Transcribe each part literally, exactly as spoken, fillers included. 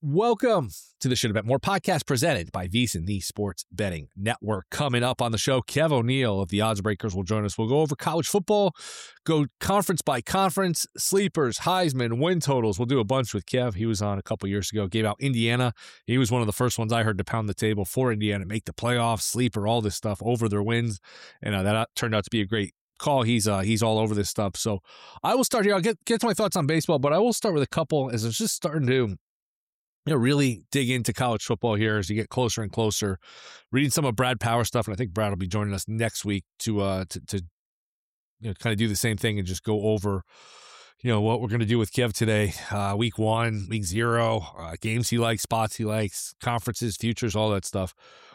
Welcome to the Should Have Bet More podcast presented by VSiN, the Sports Betting Network. Coming up on the show, Kev O'Neill of the Odds Breakers will join us. We'll go over college football, go conference by conference, sleepers, Heisman, win totals. We'll do a bunch with Kev. He was on a couple years ago, gave out Indiana. He was one of the first ones I heard to pound the table for Indiana, make the playoffs, sleeper, all this stuff over their wins. And uh, that turned out to be a great call. He's uh, he's all over this stuff. So I will start here. I'll get, get to my thoughts on baseball, but I will start with a couple as it's just starting to You know, really dig into college football here as you get closer and closer. Reading some of Brad Power stuff, and I think Brad will be joining us next week to uh to, to you know kind of do the same thing and just go over you know what we're going to do with Kev today. Uh, week one, week zero, uh, games he likes, spots he likes, conferences, futures, all that stuff.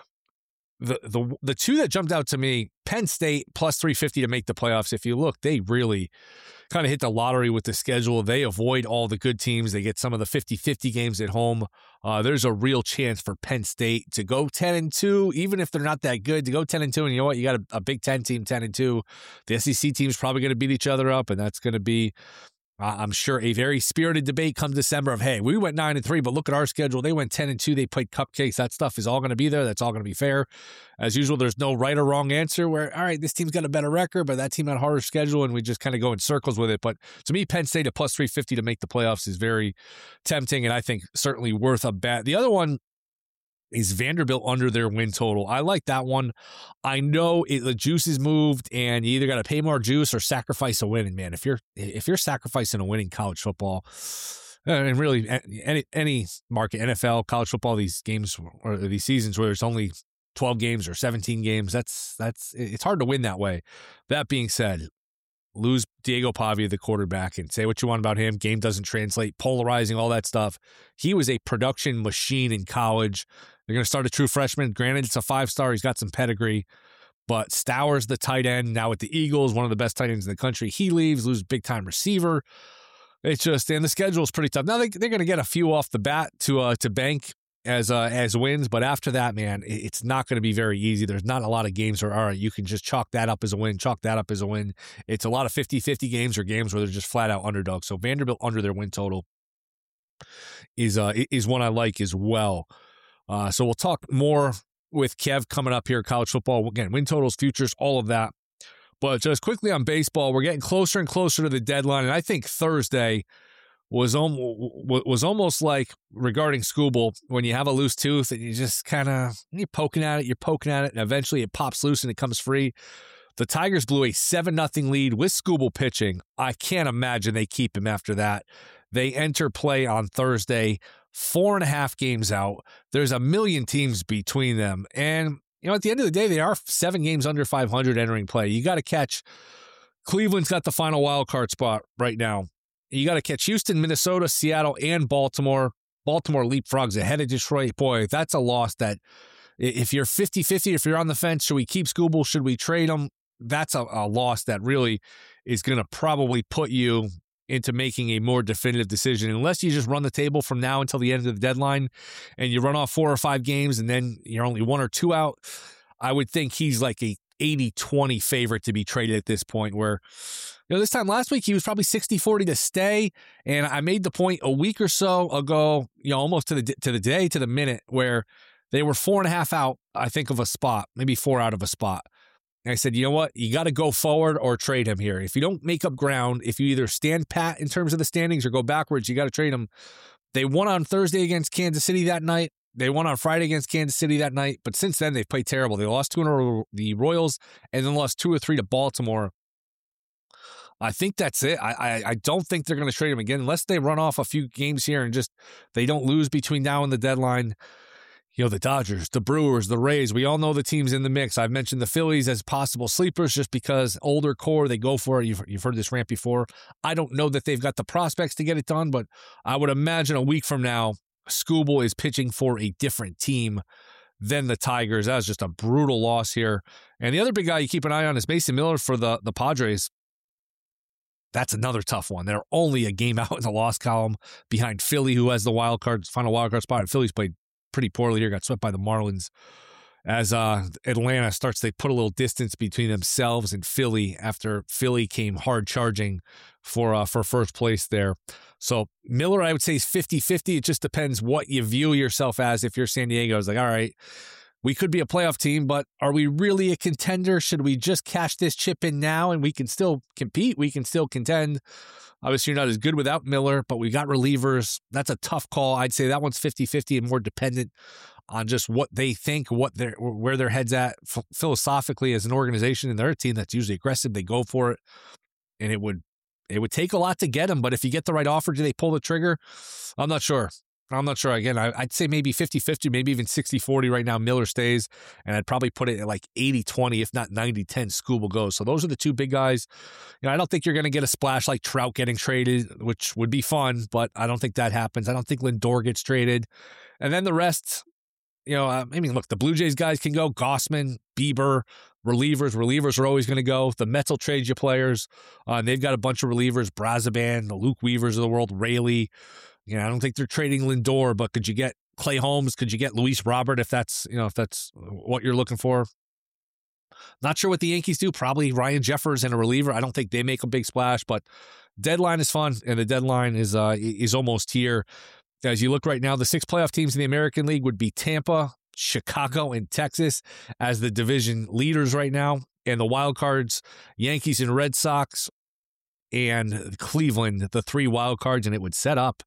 The the the two that jumped out to me, Penn State plus three fifty to make the playoffs. If you look, they really kind of hit the lottery with the schedule. They avoid all the good teams. They get some of the fifty-fifty games at home. Uh, there's a real chance for Penn State to go ten and two, even if they're not that good, to go ten and two. And you know what? You got a, a Big Ten team ten and two. The S E C team's probably going to beat each other up, and that's going to be, Uh, I'm sure, a very spirited debate come December of, hey, we went nine and three, but look at our schedule. They went ten and two. They played cupcakes. That stuff is all going to be there. That's all going to be fair. As usual, there's no right or wrong answer where, all right, this team's got a better record, but that team had a harder schedule, and we just kind of go in circles with it. But to me, Penn State at plus three fifty to make the playoffs is very tempting, and I think certainly worth a bet. The other one is Vanderbilt under their win total. I like that one. I know it, the juice is moved, and you either got to pay more juice or sacrifice a win. And man, if you're if you're sacrificing a win in college football, and really any any market, N F L, college football, these games or these seasons where there's only twelve games or seventeen games, that's that's it's hard to win that way. That being said, lose Diego Pavia, the quarterback, and say what you want about him. Game doesn't translate, polarizing, all that stuff. He was a production machine in college. They're going to start a true freshman. Granted, it's a five-star. He's got some pedigree. But Stowers, the tight end, now with the Eagles, one of the best tight ends in the country. He leaves, loses big-time receiver. It's just, and the schedule is pretty tough. Now, they, they're going to get a few off the bat to uh, to bank as uh, as wins. But after that, man, it's not going to be very easy. There's not a lot of games where, all right, you can just chalk that up as a win, chalk that up as a win. It's a lot of fifty-fifty games or games where they're just flat-out underdogs. So Vanderbilt under their win total is uh, is one I like as well. Uh, so we'll talk more with Kev coming up here, college football. Again, win totals, futures, all of that. But just quickly on baseball, we're getting closer and closer to the deadline. And I think Thursday was, om- was almost like regarding Skubal, when you have a loose tooth and you just kind of, you're poking at it, you're poking at it, and eventually it pops loose and it comes free. The Tigers blew a seven nothing lead with Skubal pitching. I can't imagine they keep him after that. They enter play on Thursday, four and a half games out. There's a million teams between them. And, you know, at the end of the day, they are seven games under five hundred entering play. You got to catch, Cleveland's got the final wild card spot right now. You got to catch Houston, Minnesota, Seattle, and Baltimore. Baltimore leapfrogs ahead of Detroit. Boy, that's a loss that if you're fifty-fifty, if you're on the fence, should we keep Skubal? Should we trade him? That's a, a loss that really is going to probably put you into making a more definitive decision. Unless you just run the table from now until the end of the deadline and you run off four or five games and then you're only one or two out, I would think he's like a eighty twenty favorite to be traded at this point, where, you know, this time last week he was probably sixty forty to stay. And I made the point a week or so ago, you know, almost to the to the day, to the minute, where they were four and a half out, I think, of a spot, maybe four out of a spot. And I said, you know what? You got to go forward or trade him here. If you don't make up ground, if you either stand pat in terms of the standings or go backwards, you got to trade him. They won on Thursday against Kansas City that night. They won on Friday against Kansas City that night. But since then, they've played terrible. They lost two in a row to the Royals and then lost two or three to Baltimore. I think that's it. I I, I don't think they're going to trade him again unless they run off a few games here and just they don't lose between now and the deadline. You know, the Dodgers, the Brewers, the Rays, we all know the teams in the mix. I've mentioned the Phillies as possible sleepers just because older core, they go for it. You've, you've heard this rant before. I don't know that they've got the prospects to get it done, but I would imagine a week from now, Skubal is pitching for a different team than the Tigers. That was just a brutal loss here. And the other big guy you keep an eye on is Mason Miller for the, the Padres. That's another tough one. They're only a game out in the loss column behind Philly, who has the wild card, final wild card spot. And Philly's played pretty poorly here, got swept by the Marlins. as uh, Atlanta starts to put a little distance between themselves and Philly after Philly came hard charging for uh, for first place there. So Miller, I would say, is fifty-fifty. It just depends what you view yourself as. If you're San Diego, it's like, all right, we could be a playoff team, but are we really a contender? Should we just cash this chip in now and we can still compete? We can still contend. Obviously, you're not as good without Miller, but we got relievers. That's a tough call. I'd say that one's fifty-fifty and more dependent on just what they think, what they're, where their head's at F- philosophically as an organization. And they're a team that's usually aggressive. They go for it, and it would it would take a lot to get them. But if you get the right offer, do they pull the trigger? I'm not sure. I'm not sure. Again, I, I'd say maybe fifty-fifty, maybe even sixty forty right now. Miller stays, and I'd probably put it at like eighty twenty, if not ninety ten, Skubal goes. So those are the two big guys. You know, I don't think you're going to get a splash like Trout getting traded, which would be fun, but I don't think that happens. I don't think Lindor gets traded. And then the rest, you know, uh, I mean, look, the Blue Jays guys can go. Gossman, Bieber, relievers. Relievers are always going to go. The Mets will trade you players. Uh, and they've got a bunch of relievers, Brazaban, the Luke Weavers of the world, Raley. You know, I don't think they're trading Lindor, but could you get Clay Holmes? Could you get Luis Robert if that's, you know, if that's what you're looking for? Not sure what the Yankees do. Probably Ryan Jeffers and a reliever. I don't think they make a big splash, but deadline is fun, and the deadline is uh, is almost here. As you look right now, the six playoff teams in the American League would be Tampa, Chicago, and Texas as the division leaders right now, and the wild cards, Yankees and Red Sox, and Cleveland, the three wild cards, and it would set up,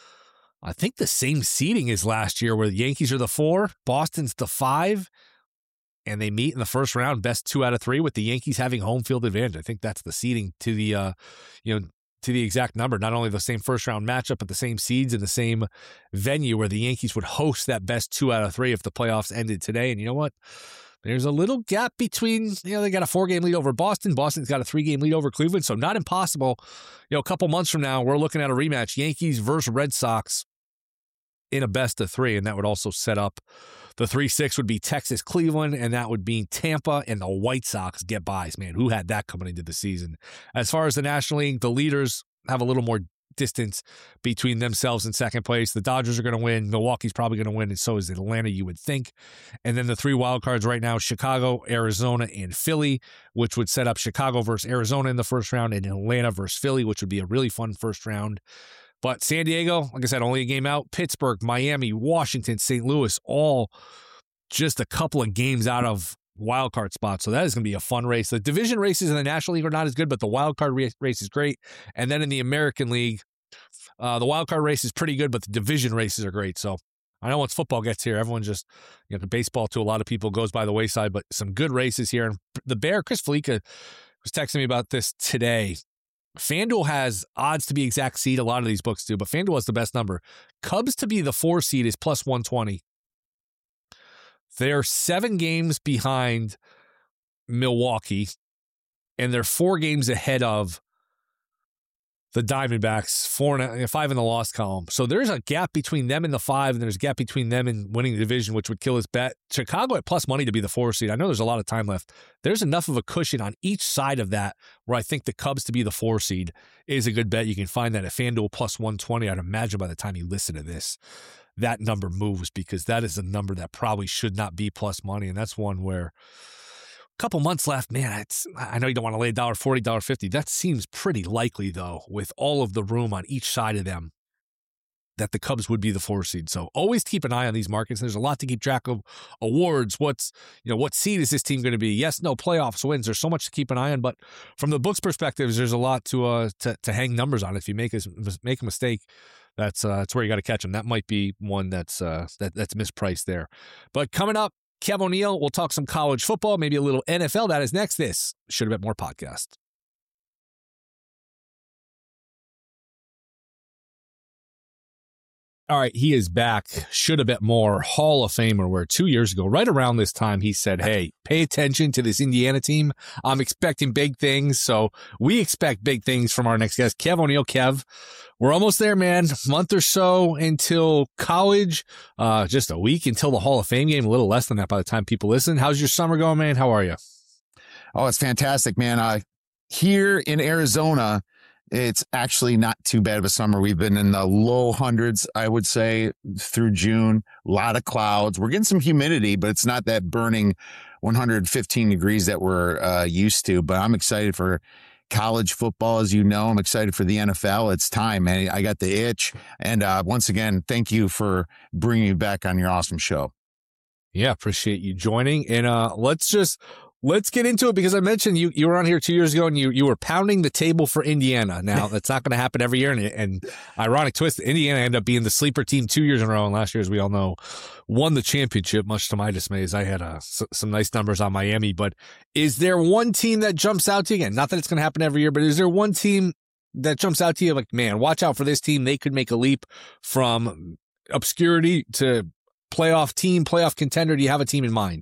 I think, the same seeding as last year, where the Yankees are the four, Boston's the five, and they meet in the first round, best two out of three, with the Yankees having home field advantage. I think that's the seeding to the, uh, you know, to the exact number. Not only the same first round matchup, but the same seeds in the same venue, where the Yankees would host that best two out of three if the playoffs ended today. And you know what? There's a little gap between, you know, they got a four-game lead over Boston. Boston's got a three-game lead over Cleveland, so not impossible. You know, a couple months from now, we're looking at a rematch, Yankees versus Red Sox in a best of three, and that would also set up the three six would be Texas, Cleveland, and that would be Tampa and the White Sox get bys. Man, who had that coming into the season? As far as the National League, the leaders have a little more distance between themselves and second place. The Dodgers are going to win. Milwaukee's probably going to win, and so is Atlanta, you would think. And then the three wild cards right now, Chicago, Arizona, and Philly, which would set up Chicago versus Arizona in the first round, and Atlanta versus Philly, which would be a really fun first round. But San Diego, like I said, only a game out. Pittsburgh, Miami, Washington, Saint Louis, all just a couple of games out of wild card spots. So that is going to be a fun race. The division races in the National League are not as good, but the wild card race is great. And then in the American League, uh, the wild card race is pretty good, but the division races are great. So I know once football gets here, everyone just, you know, the baseball to a lot of people goes by the wayside, but some good races here. And the Bear, Chris Felica was texting me about this today. FanDuel has odds to be exact seed. A lot of these books do, but FanDuel has the best number. Cubs to be the four seed is plus one twenty. They're seven games behind Milwaukee, and they're four games ahead of the Diamondbacks, four and five in the loss column. So there's a gap between them and the five, and there's a gap between them and winning the division, which would kill his bet. Chicago at plus money to be the four seed. I know there's a lot of time left. There's enough of a cushion on each side of that where I think the Cubs to be the four seed is a good bet. You can find that at FanDuel plus one twenty. I'd imagine by the time you listen to this, that number moves, because that is a number that probably should not be plus money, and that's one where couple months left, man, it's, I know you don't want to lay one dollar forty, one dollar fifty. That seems pretty likely, though, with all of the room on each side of them, that the Cubs would be the four seed. So always keep an eye on these markets. There's a lot to keep track of. Awards, what's, you know, what seed is this team going to be? Yes, no, playoffs, wins. There's so much to keep an eye on. But from the book's perspective, there's a lot to uh to, to hang numbers on. If you make a, make a mistake, that's uh, that's where you got to catch them. That might be one that's uh that that's mispriced there. But coming up, Kev O'Neill, we'll talk some college football, maybe a little N F L. That is next. This Should Have Bet More podcast. All right, he is back. Should Have Bet More, Hall of Famer, where two years ago, right around this time, he said, hey, pay attention to this Indiana team. I'm expecting big things, so we expect big things from our next guest, Kev O'Neill. Kev, we're almost there, man. Month or so until college, uh, just a week until the Hall of Fame game, a little less than that by the time people listen. How's your summer going, man? How are you? Oh, it's fantastic, man. Uh, here in Arizona, It's actually not too bad of a summer. We've been in the low hundreds, I would say, through June. A lot of clouds. We're getting some humidity, but it's not that burning one hundred fifteen degrees that we're uh, used to. But I'm excited for college football, as you know. I'm excited for the N F L. It's time, man. I got the itch. And uh, once again, thank you for bringing me back on your awesome show. Yeah, appreciate you joining. And uh, let's just let's get into it, because I mentioned you you were on here two years ago and you you were pounding the table for Indiana. Now, that's not going to happen every year. And, and ironic twist, Indiana ended up being the sleeper team two years in a row. And last year, as we all know, won the championship, much to my dismay, as I had uh, s- some nice numbers on Miami. But is there one team that jumps out to you? Again, not that it's going to happen every year, but is there one team that jumps out to you like, man, watch out for this team? They could make a leap from obscurity to playoff team, playoff contender. Do you have a team in mind?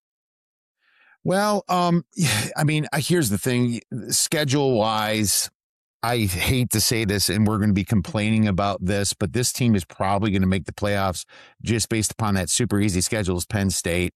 Well, um, I mean, here's the thing, schedule wise, I hate to say this, and we're going to be complaining about this, but this team is probably going to make the playoffs just based upon that super easy schedule is Penn State.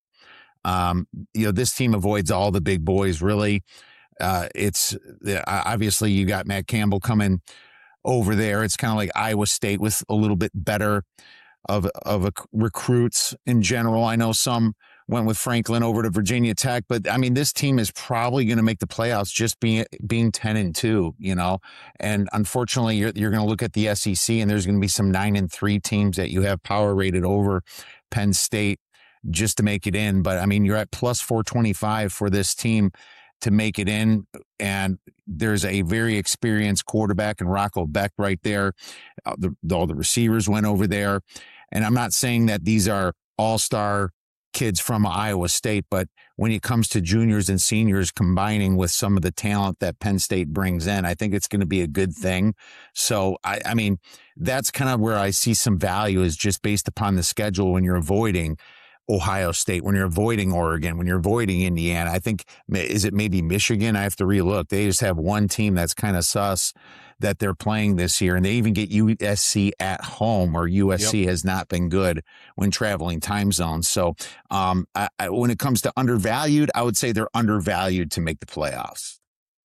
Um, you know, this team avoids all the big boys, really. Uh, it's obviously you got Matt Campbell coming over there. It's kind of like Iowa State with a little bit better of, of a, recruits in general. I know some went with Franklin over to Virginia Tech, but I mean, this team is probably going to make the playoffs just being, being ten and two, you know, and unfortunately you're, you're going to look at the S E C and there's going to be some nine and three teams that you have power rated over Penn State just to make it in. But I mean, you're at plus four twenty-five for this team to make it in. And there's a very experienced quarterback in Rocco Beck right there. Uh, the, all the receivers went over there. And I'm not saying that these are all-star kids from Iowa State, but when it comes to juniors and seniors combining with some of the talent that Penn State brings in, I think it's going to be a good thing. So, I, I mean, that's kind of where I see some value is just based upon the schedule when you're avoiding Ohio State, when you're avoiding Oregon, when you're avoiding Indiana. I think, is it maybe Michigan? I have to relook. They just have one team that's kind of sus that they're playing this year, and they even get U S C at home, or U S C yep. has not been good when traveling time zones. So um, I, I, when it comes to undervalued, I would say they're undervalued to make the playoffs.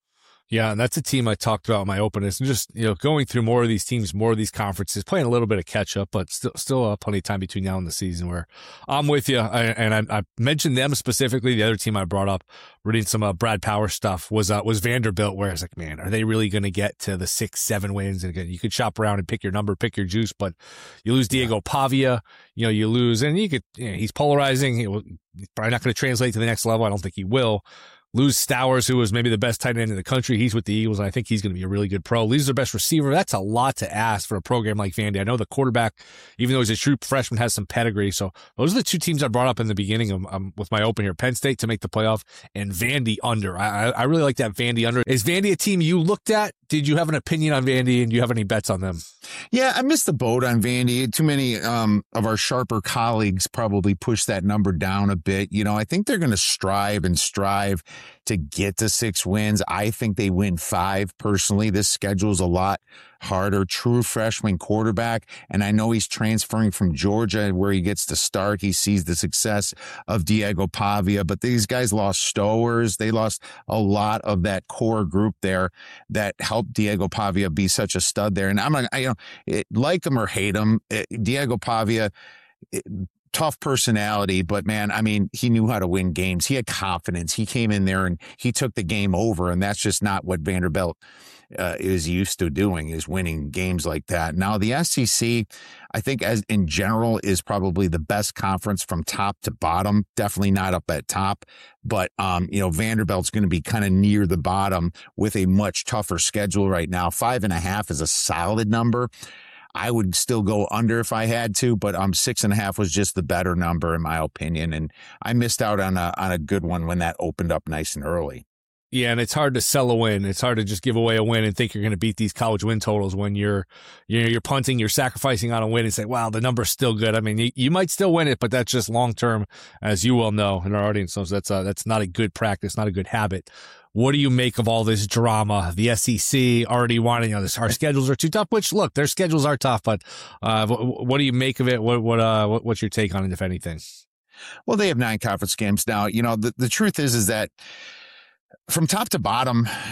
Yeah, and that's a team I talked about in my openness, and just, you know, going through more of these teams, more of these conferences, playing a little bit of catch up, but still, still uh, plenty of time between now and the season where I'm with you. I, and I, I mentioned them specifically. The other team I brought up, reading some uh, Brad Power stuff, was uh, was Vanderbilt, where it's like, man, are they really going to get to the six, seven wins? And again, you could shop around and pick your number, pick your juice, but you lose Diego Pavia, you know, you lose, and you could, you know, he's polarizing. He will, he's probably not going to translate to the next level. I don't think he will. Lose Stowers, who was maybe the best tight end in the country. He's with the Eagles, and I think he's going to be a really good pro. Lose their best receiver. That's a lot to ask for a program like Vandy. I know the quarterback, even though he's a true freshman, has some pedigree. So those are the two teams I brought up in the beginning of, um, with my open here. Penn State to make the playoff, and Vandy under. I, I really like that Vandy under. Is Vandy a team you looked at? Did you have an opinion on Vandy, and do you have any bets on them? Yeah, I missed the boat on Vandy. Too many um, of our sharper colleagues probably pushed that number down a bit. You know, I think they're going to strive and strive to get to six wins. I think they win five personally. This schedule is a lot harder. True freshman quarterback. And I know he's transferring from Georgia where he gets to start. He sees the success of Diego Pavia, but these guys lost Stowers. They lost a lot of that core group there that helped Diego Pavia be such a stud there. And I'm like, I, you know, it, like him or hate him, it, Diego Pavia, it, tough personality, but man, I mean, he knew how to win games. He had confidence. He came in there and he took the game over, and that's just not what Vanderbilt uh, is used to doing, is winning games like that. Now, the S E C, I think as in general, is probably the best conference from top to bottom. Definitely not up at top, but um, you know, Vanderbilt's going to be kind of near the bottom with a much tougher schedule right now. Five and a half is a solid number. I would still go under if I had to, but um, six and a half was just the better number in my opinion. And I missed out on a on a good one when that opened up nice and early. Yeah, and it's hard to sell a win. It's hard to just give away a win and think you're going to beat these college win totals when you're, you know, you're punting, you're sacrificing on a win and say, wow, the number's still good. I mean, you, you might still win it, but that's just long term, as you well know, and our audience knows that's uh, that's not a good practice, not a good habit. What do you make of all this drama? The S E C already wanting, you know, this, our schedules are too tough, which look, their schedules are tough, but uh, what, what do you make of it? What, what, uh, what, what's your take on it, if anything? Well, they have nine conference games now. You know, the, the truth is, is that from top to bottom,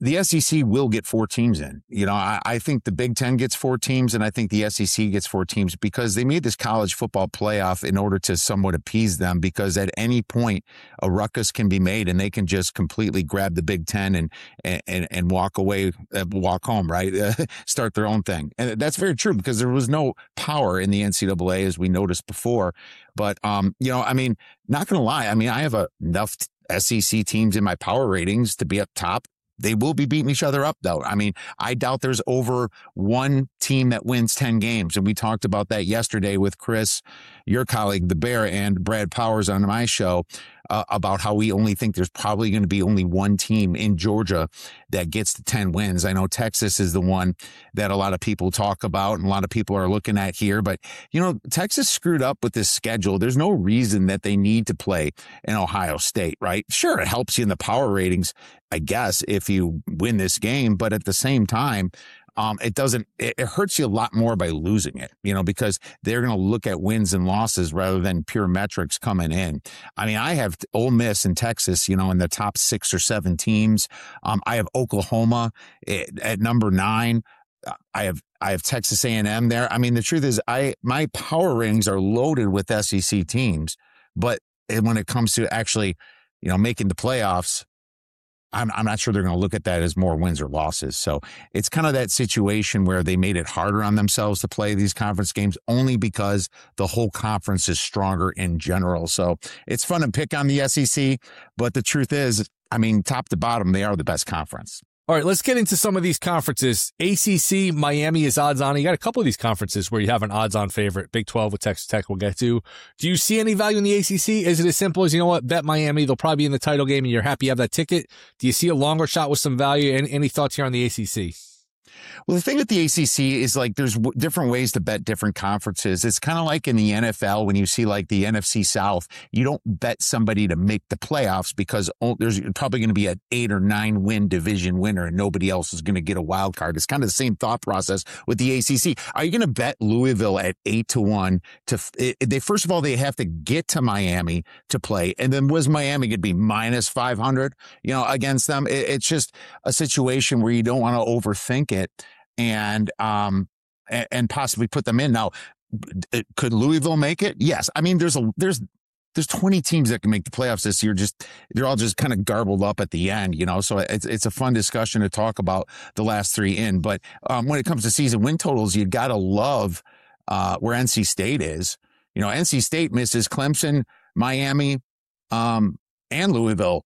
the S E C will get four teams in. You know, I, I think the Big Ten gets four teams, and I think the S E C gets four teams because they made this college football playoff in order to somewhat appease them, because at any point a ruckus can be made and they can just completely grab the Big Ten and and and walk away, uh, walk home, right? Uh, start their own thing. And that's very true because there was no power in the N C double A, as we noticed before. But, um, you know, I mean, not going to lie. I mean, I have a, enough S E C teams in my power ratings to be up top. They will be beating each other up, though. I mean, I doubt there's over one team that wins ten games. And we talked about that yesterday with Chris, your colleague, the Bear, and Brad Powers on my show uh, about how we only think there's probably going to be only one team in Georgia that gets to ten wins. I know Texas is the one that a lot of people talk about and a lot of people are looking at here. But, you know, Texas screwed up with this schedule. There's no reason that they need to play in Ohio State, right? Sure, it helps you in the power ratings, I guess, if you win this game. But at the same time, um, it doesn't, it, it hurts you a lot more by losing it, you know, because they're going to look at wins and losses rather than pure metrics coming in. I mean, I have Ole Miss and Texas, you know, in the top six or seven teams. Um, I have Oklahoma at, at number nine. I have, I have Texas A and M there. I mean, the truth is I, my power ratings are loaded with S E C teams, but when it comes to actually, you know, making the playoffs, I'm, I'm not sure they're going to look at that as more wins or losses. So it's kind of that situation where they made it harder on themselves to play these conference games only because the whole conference is stronger in general. So it's fun to pick on the S E C, but the truth is, I mean, top to bottom, they are the best conference. All right, let's get into some of these conferences. A C C, Miami is odds on. You got a couple of these conferences where you have an odds on favorite. Big twelve with Texas Tech we'll get to. Do you see any value in the A C C? Is it as simple as, you know what, bet Miami, they'll probably be in the title game and you're happy you have that ticket? Do you see a longer shot with some value? Any, any thoughts here on the A C C? Well, the thing with the A C C is like there's w- different ways to bet different conferences. It's kind of like in the N F L when you see like the N F C South, you don't bet somebody to make the playoffs because oh, there's probably going to be an eight or nine win division winner and nobody else is going to get a wild card. It's kind of the same thought process with the A C C. Are you going to bet Louisville at eight to one to it, they first of all, they have to get to Miami to play. And then was Miami going to be minus five hundred, you know, against them? It, it's just a situation where you don't want to overthink it. And, um, and, and possibly put them in. Now, could Louisville make it? Yes. I mean, there's a, there's, there's twenty teams that can make the playoffs this year. Just, they're all just kind of garbled up at the end, you know? So it's, it's a fun discussion to talk about the last three in. But, um, when it comes to season win totals, you got to love, uh, where N C State is. You know, N C State misses Clemson, Miami, um, and Louisville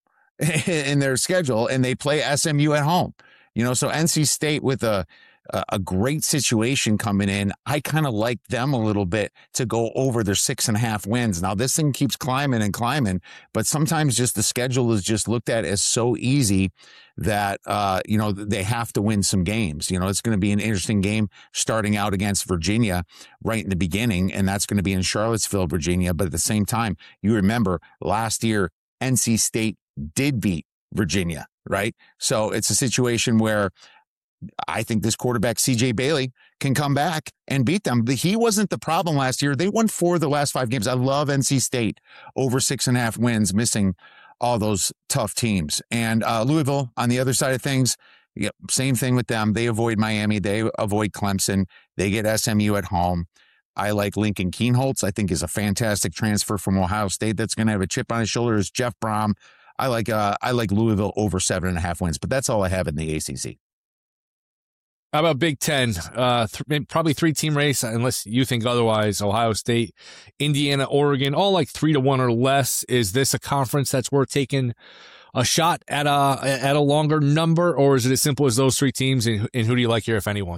in their schedule, and they play S M U at home. You know, so N C State with a, a great situation coming in. I kind of like them a little bit to go over their six and a half wins. Now this thing keeps climbing and climbing, but sometimes just the schedule is just looked at as so easy that, uh, you know, they have to win some games. You know, it's going to be an interesting game starting out against Virginia right in the beginning. And that's going to be in Charlottesville, Virginia. But at the same time, you remember last year, N C State did beat Virginia, right? So it's a situation where I think this quarterback, C J Bailey, can come back and beat them. He wasn't the problem last year. They won four of the last five games. I love N C State over six and a half wins, missing all those tough teams. And uh, Louisville, on the other side of things, yeah, same thing with them. They avoid Miami. They avoid Clemson. They get S M U at home. I like Lincoln Kienholz. I think is a fantastic transfer from Ohio State that's going to have a chip on his shoulder. Is Jeff Brom. I like uh, I like Louisville over seven and a half wins, but that's all I have in the A C C. How about Big Ten? Uh, th- probably three-team race, unless you think otherwise. Ohio State, Indiana, Oregon, all like three to one or less. Is this a conference that's worth taking a shot at a at a longer number, or is it as simple as those three teams? And, and who do you like here, if anyone?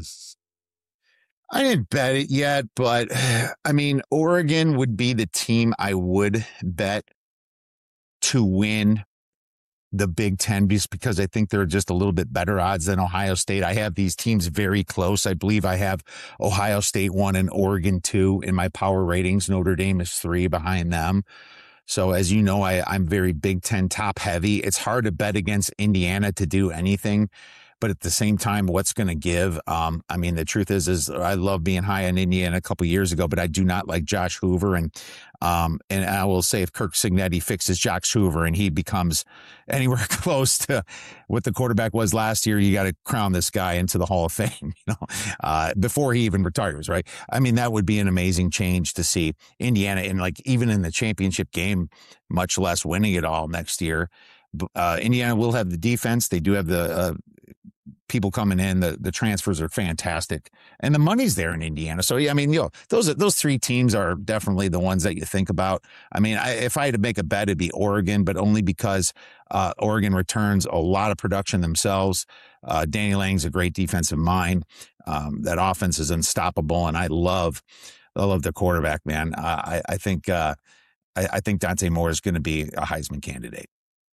I didn't bet it yet, but I mean, Oregon would be the team I would bet to win the Big Ten, just because I think they're just a little bit better odds than Ohio State. I have these teams very close. I believe I have Ohio State one and Oregon two in my power ratings. Notre Dame is three behind them. So as you know, I, I'm very Big Ten top heavy. It's hard to bet against Indiana to do anything. but at the same time, what's going to give? Um, I mean, the truth is, is I love being high on Indiana a couple of years ago, but I do not like Josh Hoover. And um, and I will say, if Kirk Cignetti fixes Josh Hoover and he becomes anywhere close to what the quarterback was last year, you got to crown this guy into the Hall of Fame, you know, uh, before he even retires, right? I mean, that would be an amazing change to see Indiana in, like, even in the championship game, much less winning it all next year. Uh, Indiana will have the defense. They do have the uh, people coming in. The the transfers are fantastic, and the money's there in Indiana. So yeah, I mean, you know, those those three teams are definitely the ones that you think about. I mean, I, if I had to make a bet, it'd be Oregon, but only because uh, Oregon returns a lot of production themselves. Uh, Danny Lang's a great defensive mind. Um, that offense is unstoppable, and I love I love the quarterback, man. Uh, I I think uh, I, I think Dante Moore is going to be a Heisman candidate.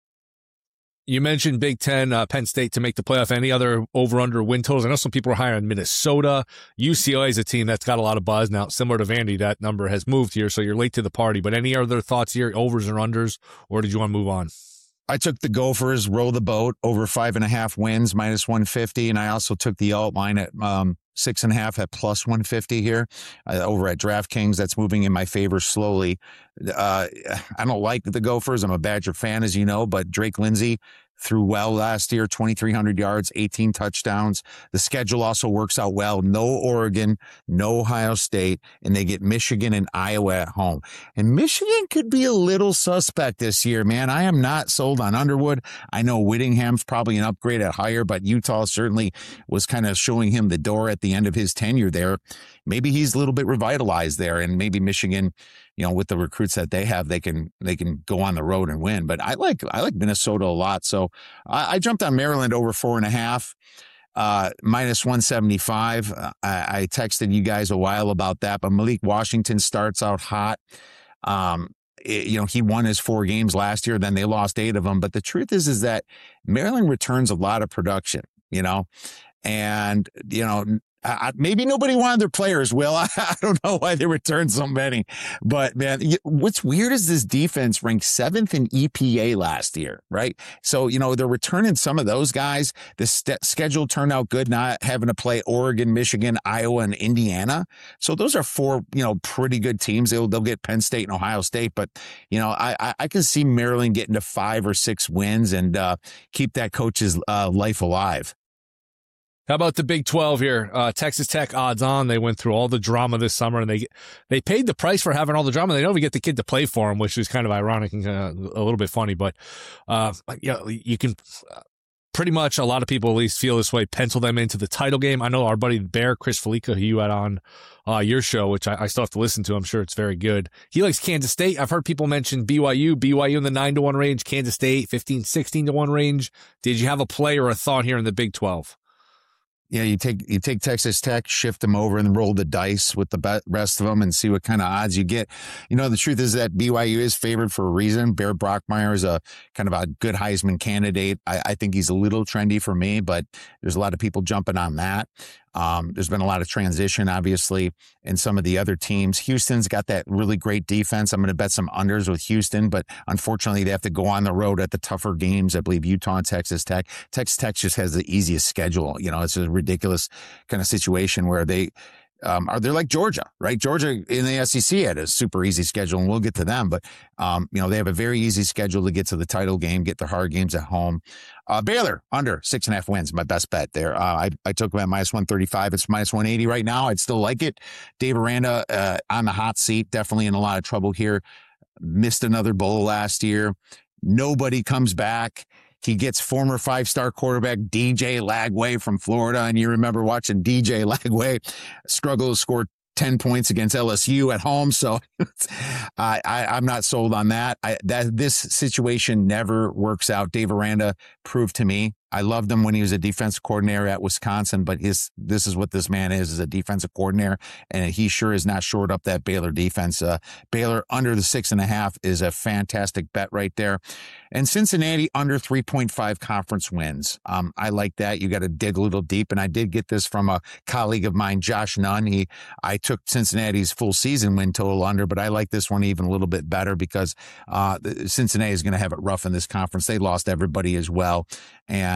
You mentioned Big Ten, uh, Penn State to make the playoff. Any other over-under win totals? I know some people are higher on Minnesota. U C L A is a team that's got a lot of buzz now. Similar to Vandy, that number has moved here, so you're late to the party. But any other thoughts here, overs or unders, or did you want to move on? I took the Gophers, row the boat, over five and a half wins, minus one fifty. And I also took the alt line at um, six and a half at plus one fifty here uh, over at DraftKings. That's moving in my favor slowly. Uh, I don't like the Gophers. I'm a Badger fan, as you know, but Drake Lindsey threw well last year, twenty-three hundred yards, eighteen touchdowns. The schedule also works out well. No Oregon, no Ohio State, and they get Michigan and Iowa at home. And Michigan could be a little suspect this year, man. I am not sold on Underwood. I know Whittingham's probably an upgrade at higher, but Utah certainly was kind of showing him the door at the end of his tenure there. Maybe he's a little bit revitalized there, and maybe Michigan, you know, with the recruits that they have, they can they can go on the road and win. But I like I like Minnesota a lot, so I, I jumped on Maryland over four and a half, uh, minus one seventy five. Uh, I, I texted you guys a while about that, but Malik Washington starts out hot. Um, it, you know, he won his four games last year, then they lost eight of them. But the truth is, is that Maryland returns a lot of production, you know, and you know. Uh, maybe nobody wanted their players, Will. I, I don't know why they returned so many. But, man, what's weird is this defense ranked seventh in E P A last year, right? So, you know, they're returning some of those guys. The st- schedule turned out good, not having to play Oregon, Michigan, Iowa, and Indiana. So those are four, you know, pretty good teams. They'll, they'll get Penn State and Ohio State. But, you know, I, I, I can see Maryland getting to five or six wins and uh, keep that coach's uh, life alive. How about the Big twelve here? Uh, Texas Tech odds on. They went through all the drama this summer, and they they paid the price for having all the drama. They don't even get the kid to play for them, which is kind of ironic and uh, a little bit funny. But uh, yeah, you can pretty much, a lot of people at least feel this way, pencil them into the title game. I know our buddy Bear, Chris Felica, who you had on uh, your show, which I, I still have to listen to. I'm sure it's very good. He likes Kansas State. I've heard people mention B Y U, B Y U in the nine to one range, Kansas State fifteen, sixteen to one range. Did you have a play or a thought here in the Big twelve? Yeah, you take you take Texas Tech, shift them over, and roll the dice with the be- rest of them, and see what kind of odds you get. You know, the truth is that B Y U is favored for a reason. Bear Brockmeyer is a kind of a good Heisman candidate. I, I think he's a little trendy for me, but there's a lot of people jumping on that. Um, there's been a lot of transition, obviously, in some of the other teams. Houston's got that really great defense. I'm going to bet some unders with Houston, but unfortunately, they have to go on the road at the tougher games. I believe Utah and Texas Tech. Texas Tech just has the easiest schedule. You know, it's a ridiculous kind of situation where they um, are they're like Georgia, right? Georgia in the S E C had a super easy schedule, and we'll get to them. But um, you know, they have a very easy schedule to get to the title game, get the hard games at home. Uh, Baylor under six and a half wins, my best bet there. Uh, I, I took them at minus one thirty-five. It's minus one eighty right now. I'd still like it. Dave Aranda uh, on the hot seat, definitely in a lot of trouble here. Missed another bowl last year. Nobody comes back. He gets former five-star quarterback D J Lagway from Florida, and you remember watching D J Lagway struggle to score ten points against L S U at home. So I, I, I'm not sold on that. I, that this situation never works out. Dave Aranda proved to me. I loved him when he was a defensive coordinator at Wisconsin, but his this is what this man is, is a defensive coordinator, and he sure is not shored up that Baylor defense. Uh, Baylor under the six and a half is a fantastic bet right there. And Cincinnati under three point five conference wins. Um, I like that. You got to dig a little deep, and I did get this from a colleague of mine, Josh Nunn. He, I took Cincinnati's full season win total under, but I like this one even a little bit better because uh, Cincinnati is going to have it rough in this conference. They lost everybody as well, and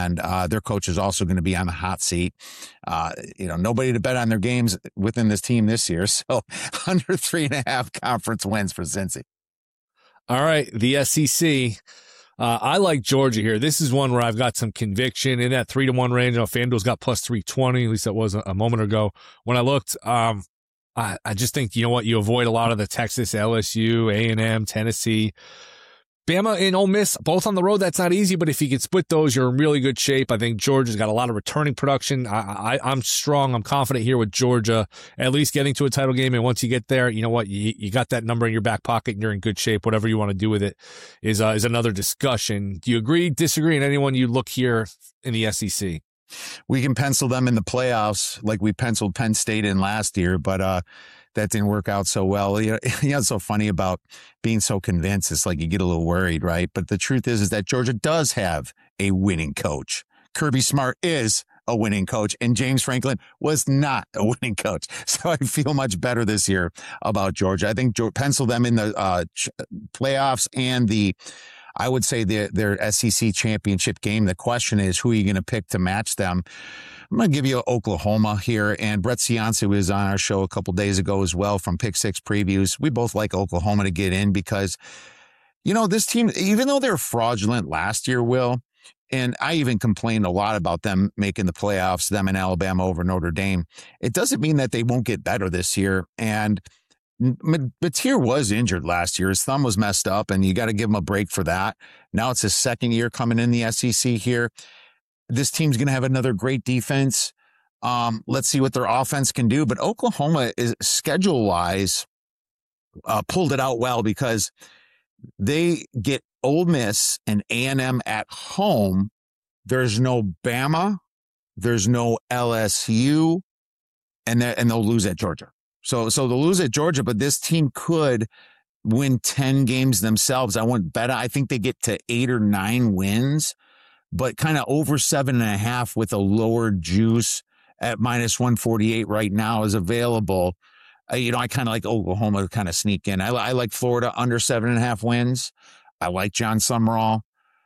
and uh, their coach is also going to be on the hot seat. Uh, you know, nobody to bet on their games within this team this year. So under three and a half conference wins for Cincy. All right, the S E C. Uh, I like Georgia here. This is one where I've got some conviction in that three to one range. You know, FanDuel's got plus three twenty. At least that was a, a moment ago when I looked. Um, I, I just think, you know what, you avoid a lot of the Texas, L S U, A and M, Tennessee. Bama and Ole Miss, both on the road, that's not easy, but if you can split those, you're in really good shape. I think Georgia's got a lot of returning production. I, I, I'm strong. I'm confident here with Georgia, at least getting to a title game. And once you get there, you know what, you, you got that number in your back pocket and you're in good shape. Whatever you want to do with it is, uh, is another discussion. Do you agree, disagree, and anyone you look here in the S E C? We can pencil them in the playoffs like we penciled Penn State in last year, but uh, that didn't work out so well. You know, you know, it's so funny about being so convinced. It's like you get a little worried, right? But the truth is, is that Georgia does have a winning coach. Kirby Smart is a winning coach, and James Franklin was not a winning coach. So I feel much better this year about Georgia. I think pencil them in the uh, playoffs and the I would say their, their S E C championship game. The question is, who are you going to pick to match them? I'm going to give you Oklahoma here. And Brett Cianci was on our show a couple days ago as well from Pick Six Previews. We both like Oklahoma to get in because, you know, this team, even though they're fraudulent last year, Will, and I even complained a lot about them making the playoffs, them in Alabama over Notre Dame, it doesn't mean that they won't get better this year. And Batir was injured last year. His thumb was messed up, and you got to give him a break for that. Now it's his second year coming in the S E C here. This team's going to have another great defense. Um, let's see what their offense can do. But Oklahoma is schedule-wise uh, pulled it out well because they get Ole Miss and A and M at home. There's no Bama. There's no L S U, and and they'll lose at Georgia. So, so they'll lose at Georgia, but this team could win ten games themselves. I want better. I think they get to eight or nine wins, but kind of over seven and a half with a lower juice at minus one forty-eight right now is available. Uh, you know, I kind of like Oklahoma to kind of sneak in. I, I like Florida under seven and a half wins. I like John Summerall.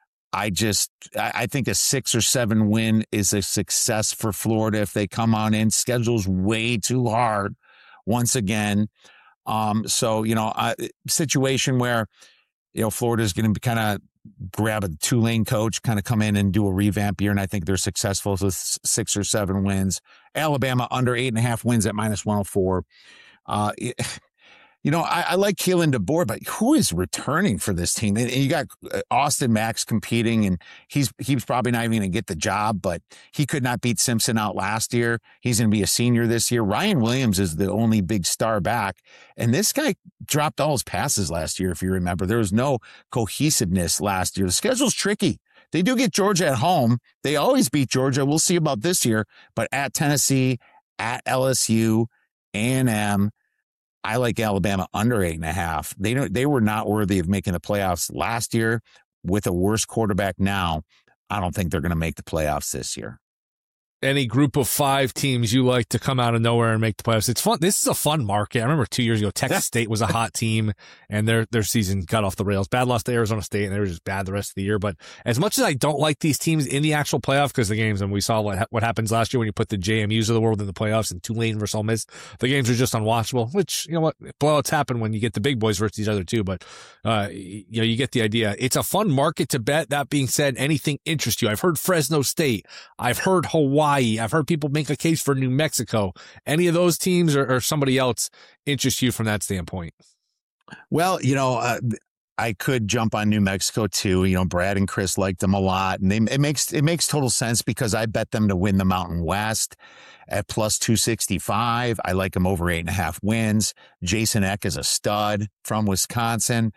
I just, I, I think a six or seven win is a success for Florida if they come on in. Schedule's way too hard. Once again, um, so, you know, a situation where, you know, Florida's going to kind of grab a Tulane coach, kind of come in and do a revamp year, and I think they're successful with six or seven wins. Alabama under eight and a half wins at minus one oh four. Uh, it, you know, I, I like Keelan DeBoer, but who is returning for this team? And, and you got Austin Max competing, and he's he's probably not even going to get the job, but he could not beat Simpson out last year. He's going to be a senior this year. Ryan Williams is the only big star back, and this guy dropped all his passes last year, if you remember. There was no cohesiveness last year. The schedule's tricky. They do get Georgia at home. They always beat Georgia. We'll see about this year, but at Tennessee, at L S U, A and M, I like Alabama under eight and a half. They don't, they were not worthy of making the playoffs last year with a worse quarterback now. I don't think they're going to make the playoffs this year. Any group of five teams you like to come out of nowhere and make the playoffs? It's fun. This is a fun market. I remember two years ago, Texas State was a hot team, and their their season got off the rails. Bad loss to Arizona State, and they were just bad the rest of the year. But as much as I don't like these teams in the actual playoff, because the games, and we saw what what happens last year when you put the J M Us of the world in the playoffs and Tulane versus Ole Miss, the games are just unwatchable. Which, you know what, blowouts happen when you get the big boys versus these other two. But uh, you know, you get the idea. It's a fun market to bet. That being said, anything interests you? I've heard Fresno State. I've heard Hawaii. I've heard people make a case for New Mexico. Any of those teams or, or somebody else interest you from that standpoint? Well, you know, uh, I could jump on New Mexico too. You know, Brad and Chris liked them a lot, and they, it makes it makes total sense because I bet them to win the Mountain West at plus two sixty-five. I like them over eight and a half wins. Jason Eck is a stud from Wisconsin.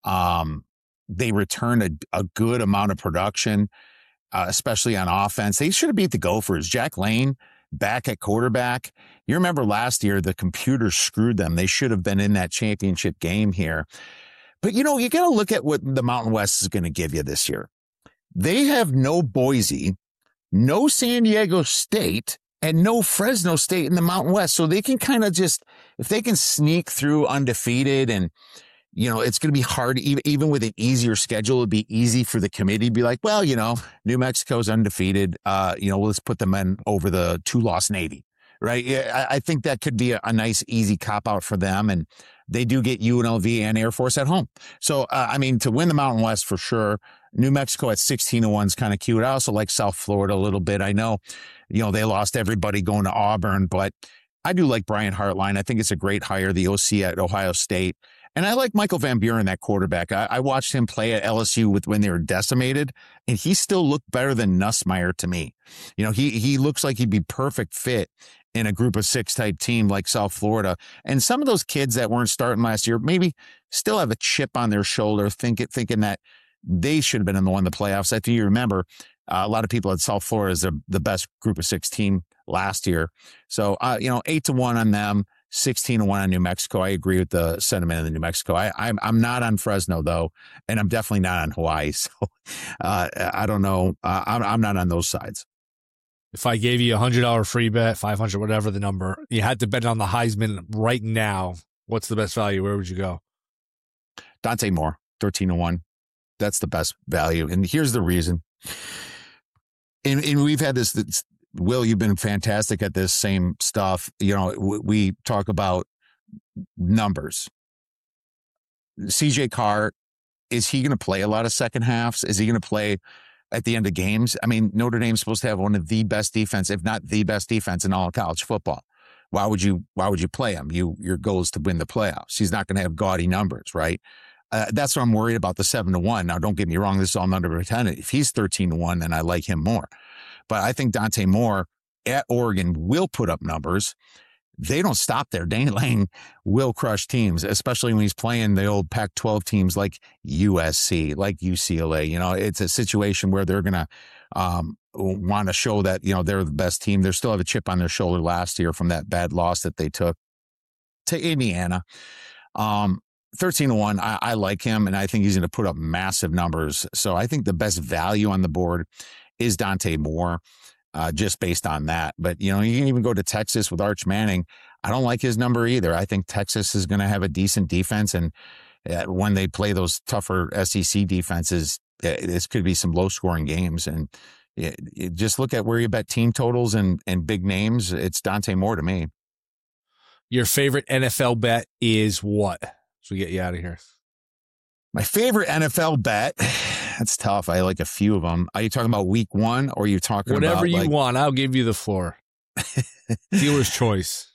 Um, they return a, a good amount of production. Uh, especially on offense. They should have beat the Gophers. Jack Lane back at quarterback. You remember last year, the computer screwed them. They should have been in that championship game here. But, you know, you got to look at what the Mountain West is going to give you this year. They have no Boise, no San Diego State, and no Fresno State in the Mountain West. So they can kind of just, if they can sneak through undefeated and, you know, it's going to be hard, even, even with an easier schedule, it'd be easy for the committee to be like, well, you know, New Mexico's undefeated. Uh, you know, let's put them in over the two loss Navy, right? Yeah, I, I think that could be a, a nice, easy cop out for them. And they do get U N L V and Air Force at home. So, uh, I mean, to win the Mountain West for sure. New Mexico at sixteen to one is kind of cute. I also like South Florida a little bit. I know, you know, they lost everybody going to Auburn, but I do like Brian Hartline. I think it's a great hire, the O C at Ohio State. And I like Michael Van Buren, that quarterback. I, I watched him play at L S U with when they were decimated, and he still looked better than Nussmeier to me. You know, he he looks like he'd be perfect fit in a group of six type team like South Florida. And some of those kids that weren't starting last year maybe still have a chip on their shoulder, thinking thinking that they should have been in the one of the playoffs. I think you remember uh, a lot of people at South Florida is the, the best group of six team last year. So, uh, you know, eight to one on them, sixteen to one on New Mexico. I agree with the sentiment of the New Mexico. I, I'm, I'm not on Fresno though. And I'm definitely not on Hawaii. So, uh, I don't know. Uh, I'm, I'm not on those sides. If I gave you a hundred dollar free bet, five hundred, whatever the number, you had to bet on the Heisman right now. What's the best value? Where would you go? Dante Moore, thirteen to one. That's the best value. And here's the reason. And, and we've had this, this, Will, you've been fantastic at this same stuff. You know, w- we talk about numbers. C J Carr, is he going to play a lot of second halves? Is he going to play at the end of games? I mean, Notre Dame's supposed to have one of the best defense, if not the best defense in all of college football. Why would you, why would you play him? You, your goal is to win the playoffs. He's not going to have gaudy numbers, right? Uh, that's what I'm worried about, the seven to one. Now, don't get me wrong. This is all number pretended. If he's thirteen to one, then I like him more. But I think Dante Moore at Oregon will put up numbers. They don't stop there. Danny Lang will crush teams, especially when he's playing the old Pac twelve teams like U S C, like U C L A. You know, it's a situation where they're going to um, want to show that, you know, they're the best team. They still have a chip on their shoulder last year from that bad loss that they took to Indiana. Um, thirteen to one, I, I like him, and I think he's going to put up massive numbers. So I think the best value on the board is Dante Moore, uh, just based on that. But, you know, you can even go to Texas with Arch Manning. I don't like his number either. I think Texas is going to have a decent defense, and uh, when they play those tougher S E C defenses, uh, this could be some low-scoring games. And it, it, just look at where you bet team totals and, and big names. It's Dante Moore to me. Your favorite N F L bet is what? So we get you out of here. My favorite N F L bet, that's tough. I like a few of them. Are you talking about week one, or are you talking Whatever about Whatever you like... want, I'll give you the floor. Dealer's choice.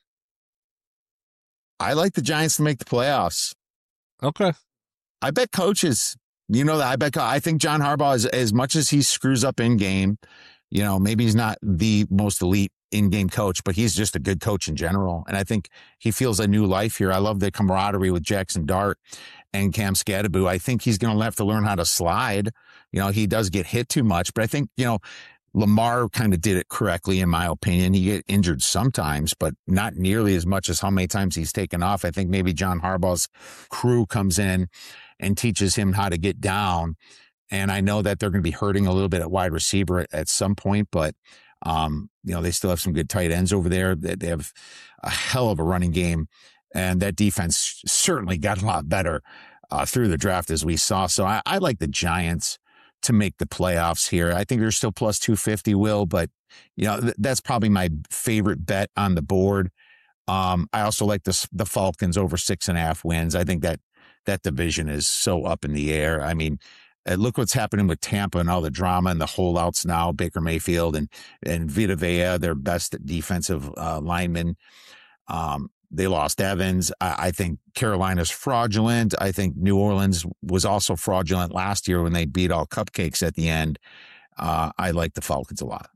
I like the Giants to make the playoffs. Okay. I bet coaches. You know that I bet. I think John Harbaugh is, as much as he screws up in game, you know, maybe he's not the most elite in-game coach, but he's just a good coach in general. And I think he feels a new life here. I love the camaraderie with Jackson Dart and Cam Scadaboo. I think he's going to have to learn how to slide. You know, he does get hit too much, but I think, you know, Lamar kind of did it correctly, in my opinion. He get injured sometimes, but not nearly as much as how many times he's taken off. I think maybe John Harbaugh's crew comes in and teaches him how to get down. And I know that they're going to be hurting a little bit at wide receiver at, at some point, but um, you know, they still have some good tight ends over there. They, they have a hell of a running game, and that defense certainly got a lot better uh, through the draft, as we saw. So I, I like the Giants to make the playoffs here. I think they're still plus two fifty, Will, but you know, th- that's probably my favorite bet on the board. Um, I also like the, the Falcons over six and a half wins. I think that that division is so up in the air. I mean, uh, look what's happening with Tampa and all the drama and the holdouts now, Baker Mayfield and, and Vita Vea, their best defensive uh, lineman. Um, They lost Evans. I, I think Carolina's fraudulent. I think New Orleans was also fraudulent last year when they beat all cupcakes at the end. Uh, I like the Falcons a lot.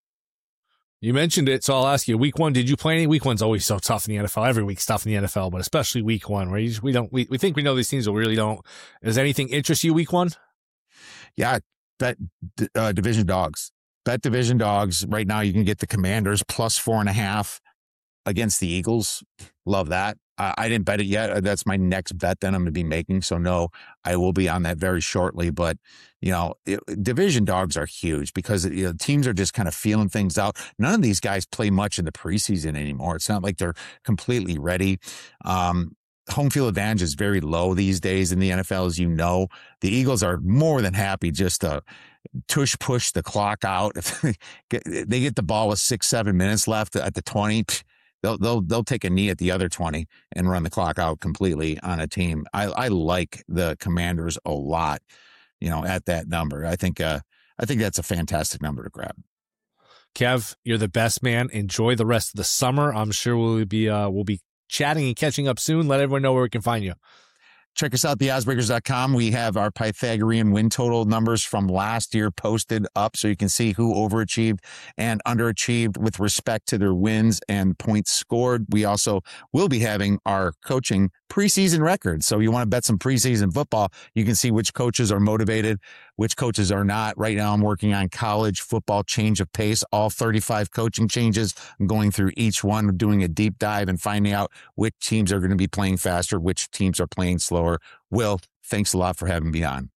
You mentioned it, so I'll ask you. Week one, did you play any? Week one's always so tough in the N F L. Every week's tough in the N F L, but especially week one, where you just, we don't we, we think we know these teams, but we really don't. Does anything interest you week one? Yeah, bet uh, division dogs. Bet division dogs. Right now, you can get the Commanders plus four and a half against the Eagles. Love that. Uh, I didn't bet it yet. That's my next bet that I'm going to be making. So no, I will be on that very shortly. But, you know, it, division dogs are huge because, you know, teams are just kind of feeling things out. None of these guys play much in the preseason anymore. It's not like they're completely ready. Um, home field advantage is very low these days in the N F L, as you know. The Eagles are more than happy just to tush push the clock out. If they get the ball with six, seven minutes left at the twenty, they'll they'll they'll take a knee at the other twenty and run the clock out completely on a team. I, I like the Commanders a lot, you know, at that number. I think uh, I think that's a fantastic number to grab. Kev, you're the best, man. Enjoy the rest of the summer. I'm sure we'll be uh, we'll be chatting and catching up soon. Let everyone know where we can find you. Check us out, the odds breakers dot com. We have our Pythagorean win total numbers from last year posted up so you can see who overachieved and underachieved with respect to their wins and points scored. We also will be having our coaching preseason record. So you want to bet some preseason football, you can see which coaches are motivated, which coaches are not. Right now I'm working on college football change of pace, all thirty-five coaching changes. I'm going through each one, doing a deep dive and finding out which teams are going to be playing faster, which teams are playing slower. Will, thanks a lot for having me on.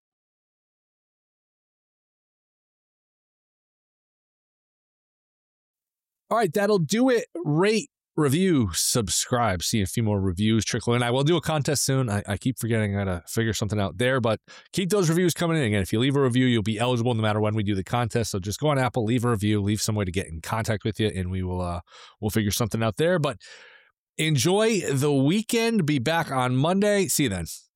All right, that'll do it. Rate, review, subscribe. See a few more reviews trickle in. I will do a contest soon. I, I keep forgetting how to figure something out there, but keep those reviews coming in. Again, if you leave a review, you'll be eligible no matter when we do the contest. So just go on Apple, leave a review, leave some way to get in contact with you, and we will uh, we'll figure something out there. But enjoy the weekend. Be back on Monday. See you then.